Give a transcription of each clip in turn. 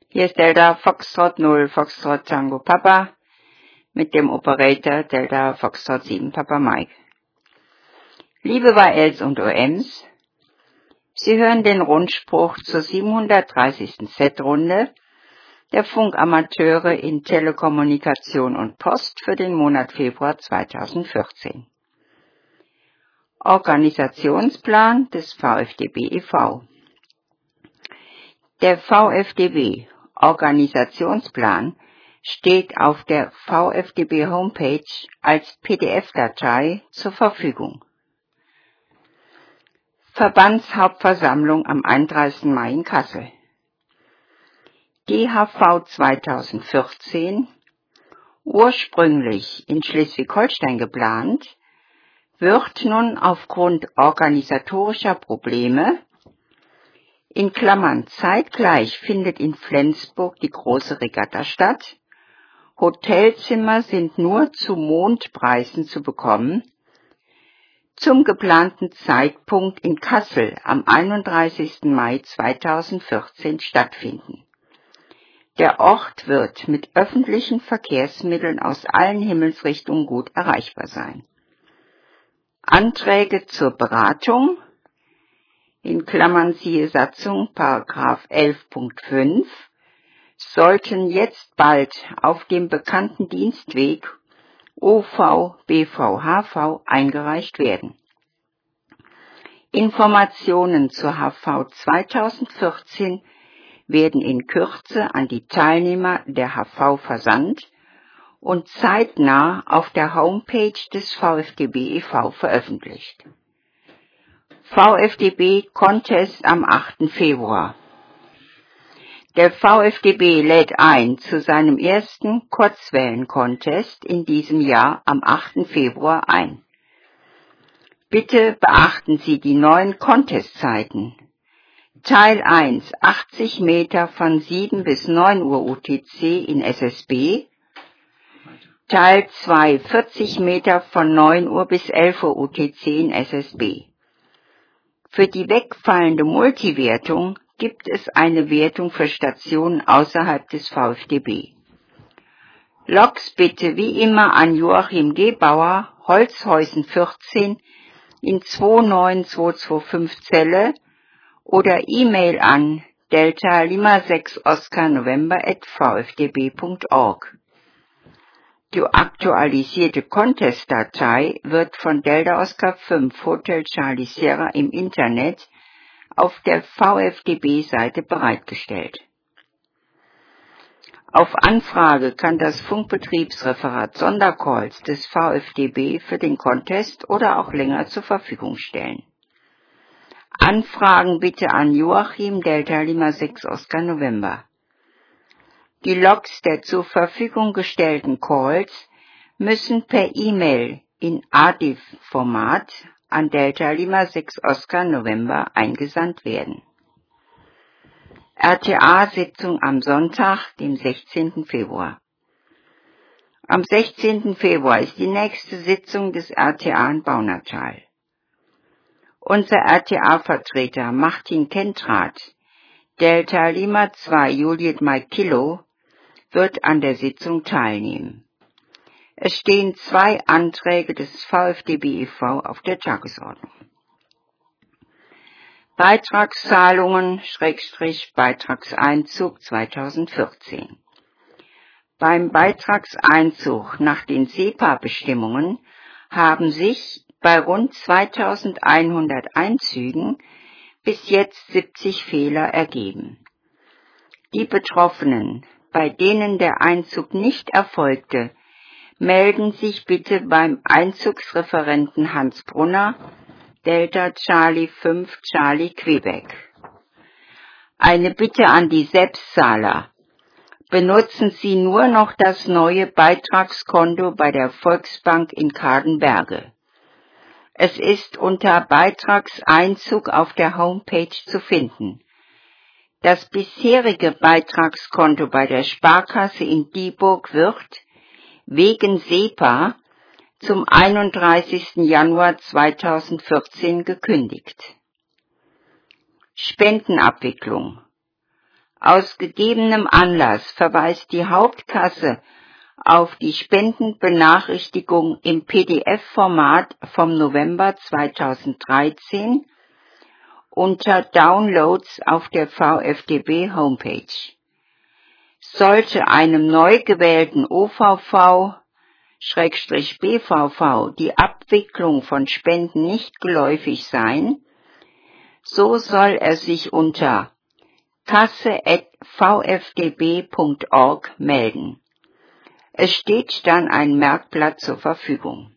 Hier ist Delta Foxtrot 0 Foxtrot Tango Papa mit dem Operator Delta Foxtrot 7 Papa Mike. Liebe YLs und OMs, Sie hören den Rundspruch zur 730. Setrunde der Funkamateure in Telekommunikation und Post für den Monat Februar 2014. Organisationsplan des VfDB e.V. Der VfDB Organisationsplan steht auf der VfDB Homepage als PDF-Datei zur Verfügung. Verbandshauptversammlung am 31. Mai in Kassel. DHV 2014, ursprünglich in Schleswig-Holstein geplant, wird nun aufgrund organisatorischer Probleme in Klammern zeitgleich findet in Flensburg die große Regatta statt. Hotelzimmer sind nur zu Mondpreisen zu bekommen. Zum geplanten Zeitpunkt in Kassel am 31. Mai 2014 stattfinden. Der Ort wird mit öffentlichen Verkehrsmitteln aus allen Himmelsrichtungen gut erreichbar sein. Anträge zur Beratung in Klammern siehe Satzung § 11.5 sollten jetzt bald auf dem bekannten Dienstweg OV, BV, HV eingereicht werden. Informationen zur HV 2014 werden in Kürze an die Teilnehmer der HV versandt und zeitnah auf der Homepage des VfDB e.V. veröffentlicht. VfDB Contest am 8. Februar. Der VfDB lädt ein zu seinem ersten Kurzwellen-Contest in diesem Jahr am 8. Februar ein. Bitte beachten Sie die neuen Contestzeiten. Teil 1 80 Meter von 7 bis 9 Uhr UTC in SSB. Teil 2 40 Meter von 9 Uhr bis 11 Uhr UTC in SSB. Für die wegfallende Multiwertung gibt es eine Wertung für Stationen außerhalb des VfDB. Loks bitte wie immer an Joachim G. Bauer, Holzhäusen 14 in 29225 Celle oder E-Mail an Delta Lima 6 Oscar November @vfdb.org. Die aktualisierte Contest-Datei wird von Delta Oscar 5 Hotel Charlie Sierra im Internet auf der VfDB-Seite bereitgestellt. Auf Anfrage kann das Funkbetriebsreferat Sondercalls des VfDB für den Contest oder auch länger zur Verfügung stellen. Anfragen bitte an Joachim Delta Lima 6 Oscar November. Die Logs der zur Verfügung gestellten Calls müssen per E-Mail in ADIF-Format an Delta Lima 6 Oscar November eingesandt werden. RTA-Sitzung am Sonntag, dem 16. Februar. Am 16. Februar ist die nächste Sitzung des RTA in Baunatal. Unser RTA-Vertreter Martin Kentrath, Delta Lima 2 Juliet Mike Kilo, wird an der Sitzung teilnehmen. Es stehen 2 Anträge des VfDB e.V. auf der Tagesordnung. Beitragszahlungen / Beitragseinzug 2014. Beim Beitragseinzug nach den SEPA-Bestimmungen haben sich bei rund 2100 Einzügen bis jetzt 70 Fehler ergeben. Die Betroffenen, bei denen der Einzug nicht erfolgte, melden sich bitte beim Einzugsreferenten Hans Brunner, Delta Charlie 5 Charlie Quebec. Eine Bitte an die Selbstzahler. Benutzen Sie nur noch das neue Beitragskonto bei der Volksbank in Kadenberge. Es ist unter Beitragseinzug auf der Homepage zu finden. Das bisherige Beitragskonto bei der Sparkasse in Dieburg wird wegen SEPA zum 31. Januar 2014 gekündigt. Spendenabwicklung. Aus gegebenem Anlass verweist die Hauptkasse auf die Spendenbenachrichtigung im PDF-Format vom November 2013 unter Downloads auf der VfDB-Homepage. Sollte einem neu gewählten OVV/BVV die Abwicklung von Spenden nicht geläufig sein, so soll er sich unter kasse@vfdb.org melden. Es steht dann ein Merkblatt zur Verfügung.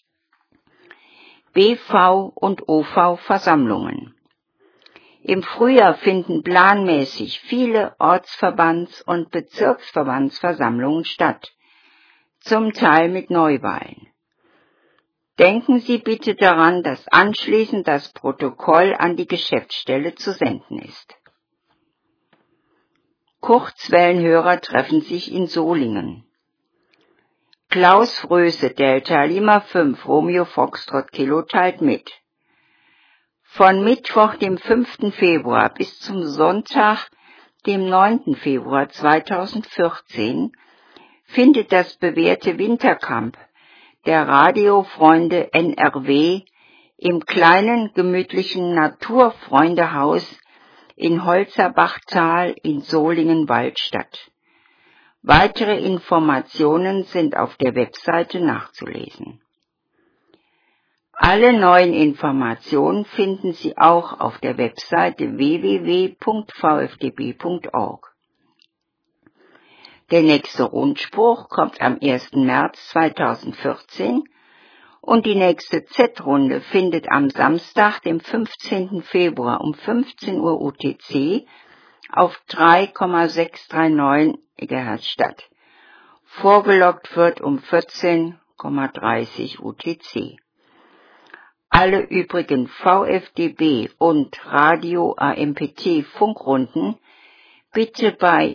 BV- und OV-Versammlungen. Im Frühjahr finden planmäßig viele Ortsverbands- und Bezirksverbandsversammlungen statt, zum Teil mit Neuwahlen. Denken Sie bitte daran, dass anschließend das Protokoll an die Geschäftsstelle zu senden ist. Kurzwellenhörer treffen sich in Solingen. Klaus Fröse, Delta Lima 5, Romeo Foxtrot Kilo teilt mit. Von Mittwoch, dem 5. Februar bis zum Sonntag, dem 9. Februar 2014, findet das bewährte Wintercamp der Radiofreunde NRW im kleinen, gemütlichen Naturfreundehaus in Holzerbachtal in Solingen-Wald statt. Weitere Informationen sind auf der Webseite nachzulesen. Alle neuen Informationen finden Sie auch auf der Webseite www.vfdb.org. Der nächste Rundspruch kommt am 1. März 2014 und die nächste Z-Runde findet am Samstag, dem 15. Februar um 15 Uhr UTC auf 3,639 MHz statt. Vorgeloggt wird um 14,30 UTC. Alle übrigen VfDB und Radio AMPT Funkrunden bitte bei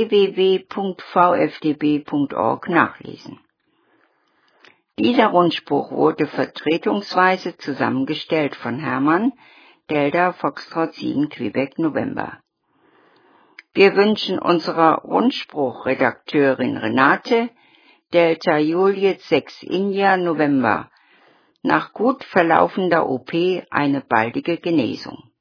www.vfdb.org nachlesen. Dieser Rundspruch wurde vertretungsweise zusammengestellt von Hermann, Delta Foxtrot 7 Quebec November. Wir wünschen unserer Rundspruchredakteurin Renate, Delta Juliet 6 India November, nach gut verlaufender OP eine baldige Genesung.